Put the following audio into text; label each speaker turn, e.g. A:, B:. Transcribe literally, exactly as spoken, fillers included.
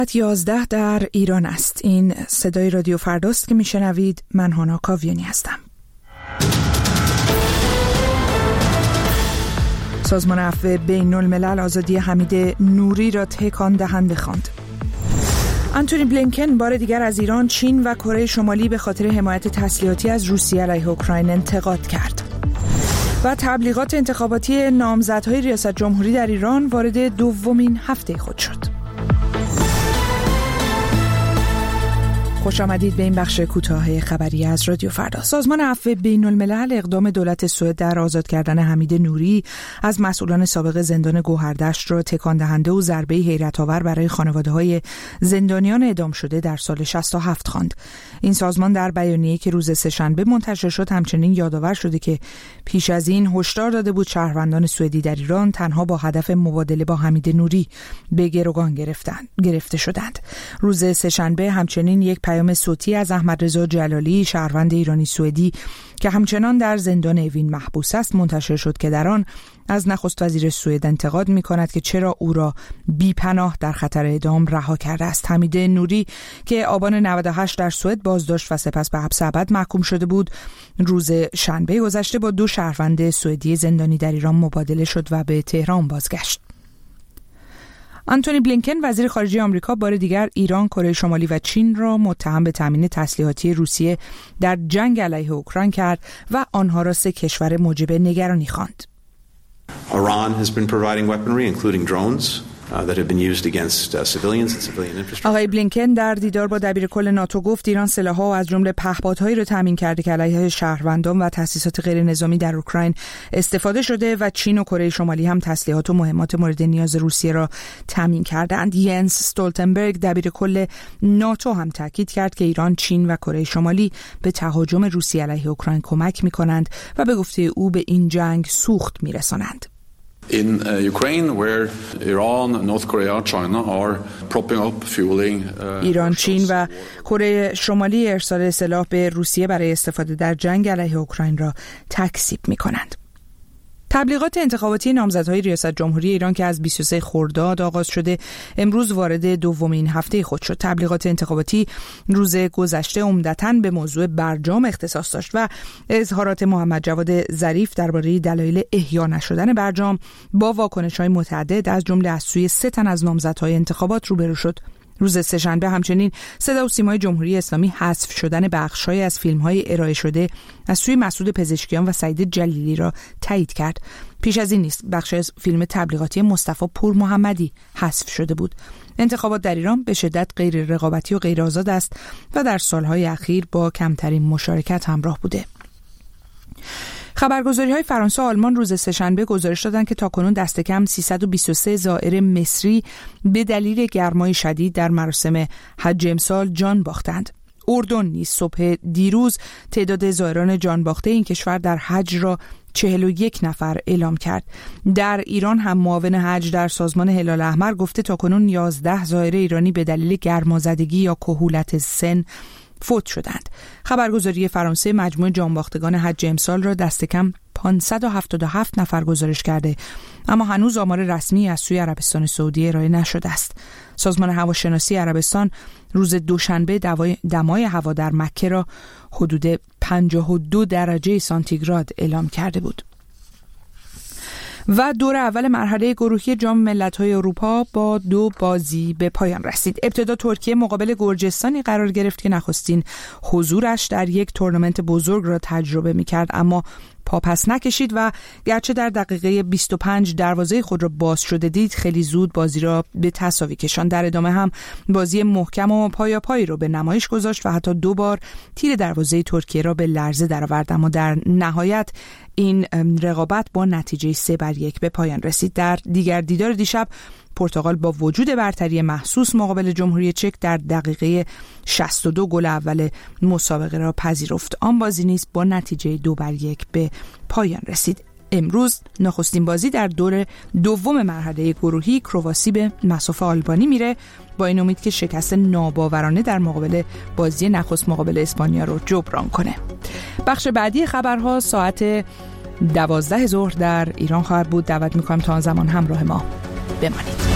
A: یازده در ایران است. این صدای رادیو فرداست که میشنوید. من هانا کاویانی هستم. سازمان عفو بین الملل آزادی حمید نوری را تکان دهنده خواند. آنتونی بلینکن بار دیگر از ایران، چین و کره شمالی به خاطر حمایت تسلیحاتی از روسیه علیه اوکراین انتقاد کرد. و تبلیغات انتخاباتی نامزدهای ریاست جمهوری در ایران وارد دومین هفته خود شد. خوش آمدید به این بخش کوتاه خبری از رادیو فردا. سازمان عفو بین الملل اقدام دولت سوئد در آزاد کردن حمید نوری از مسئولان سابق زندان گوهردشت را تکان دهنده و ضربه حیرت آور برای خانواده‌های زندانیان اعدام شده در سال شصت و هفت خواند. این سازمان در بیانیه‌ای که روز سه‌شنبه منتشر شد همچنین یادآور شده که پیش از این هشدار داده بود شهروندان سوئدی در ایران تنها با هدف مبادله با حمید نوری به گروگان گرفتند گرفته شدند. روز سه‌شنبه همچنین یک پیام صوتی از احمد رضا جلالی، شهروند ایرانی سوئدی که همچنان در زندان اوین محبوس است، منتشر شد که در آن از نخست وزیر سوئد انتقاد می‌کند که چرا او را بی‌پناه در خطر اعدام رها کرده است. حمید نوری که آبان نود و هشت در سوئد بازداشت و سپس به حبس ابد محکوم شده بود، روز شنبه گذشته با دو شهروند سوئدی زندانی در ایران مبادله شد و به تهران بازگشت. آنتونی بلینکن وزیر خارجه آمریکا بار دیگر ایران، کره شمالی و چین را متهم به تامین تسلیحاتی روسیه در جنگ علیه اوکراین کرد و آنها را سه کشور موجب نگرانی خواند.
B: Iran has been providing weaponry including drones that have been used against civilians and civilian infrastructure.
A: آقای بلینکن در دیدار با دبیرکل ناتو گفت ایران سلاح‌ها و از جمله پهپادهایی را تامین کرده که علیه شهروندان و تأسیسات غیر نظامی در اوکراین استفاده شده و چین و کره شمالی هم تسلیحات و مهمات مورد نیاز روسیه را تامین کردند. ینس استولتنبرگ دبیرکل ناتو هم تاکید کرد که ایران، چین و کره شمالی به تهاجم روسیه علیه اوکراین کمک می‌کنند و به گفته او به این جنگ سوخت می‌رسانند.
C: In uh, Ukraine, where Iran, North Korea, China are propping up, fueling. Uh,
A: ایران، چین و کره شمالی ارسال سلاح به روسیه برای استفاده در جنگ علیه اوکراین را تکذیب می‌کنند. تبلیغات انتخاباتی نامزدهای ریاست جمهوری ایران که از بیست و سوم خرداد آغاز شده امروز وارد دومین هفته خود شد. تبلیغات انتخاباتی روز گذشته عمدتاً به موضوع برجام اختصاص داشت و اظهارات محمد جواد ظریف درباره دلایل احیا نشدن برجام با واکنش‌های متعدد از جمله از سوی سه تن از نامزدهای انتخابات روبرو شد. روز سه‌شنبه همچنین صدا و سیمای جمهوری اسلامی حذف شدن بخش‌هایی از فیلم‌های ارائه شده از سوی مسعود پزشکیان و سعید جلیلی را تایید کرد. پیش از این نیست بخشی از فیلم تبلیغاتی مصطفی پور محمدی حذف شده بود. انتخابات در ایران به شدت غیر رقابتی و غیر آزاد است و در سالهای اخیر با کمترین مشارکت همراه بوده. خبرگزاری‌های فرانسه و آلمان روز سه‌شنبه گزارش دادند که تاکنون دست کم سیصد و بیست و سه زائر مصری به دلیل گرمای شدید در مراسم حج امسال جان باختند. اردن نیز صبح دیروز تعداد زائران جان باخته این کشور در حج را چهل و یک نفر اعلام کرد. در ایران هم معاون حج در سازمان هلال احمر گفته تاکنون یازده زائر ایرانی به دلیل گرمازدگی یا کهولت سن فوت شدند. خبرگزاری فرانسه مجموع جانباختگان حج امسال را دست کم پانصد و هفتاد و هفت نفر گزارش کرده، اما هنوز آمار رسمی از سوی عربستان سعودی ارائه نشده است. سازمان هواشناسی عربستان روز دوشنبه دمای هوا در مکه را حدود پنجاه و دو درجه سانتیگراد اعلام کرده بود. و دور اول مرحله گروهی جام ملت‌های اروپا با دو بازی به پایان رسید. ابتدا ترکیه مقابل گرجستانی قرار گرفت که نخستین حضورش در یک تورنمنت بزرگ را تجربه می‌کرد، اما پا پس نکشید و گرچه در دقیقه بیست و پنج دروازه خود را باز شده دید، خیلی زود بازی را به تساوی کشاند. در ادامه هم بازی محکم و پایاپایی را به نمایش گذاشت و حتی دو بار تیر دروازه ترکیه را به لرزه درآورد، اما در نهایت این رقابت با نتیجه سه بر یک به پایان رسید. در دیگر دیدار دیشب پرتغال با وجود برتری محسوس مقابل جمهوری چک در دقیقه شصت و دو گل اول مسابقه را پذیرفت. آن بازی نیز با نتیجه دو بر یک به پایان رسید. امروز نخستین بازی در دور دوم مرحله گروهی کرواسی به مصاف آلبانی میره، با این امید که شکست ناباورانه در مقابل بازی نخست مقابل اسپانیا رو جبران کنه. بخش بعدی خبرها ساعت دوازده ظهر در ایران خواهد بود. دعوت میکنم تا آن زمان همراه ما بمانید.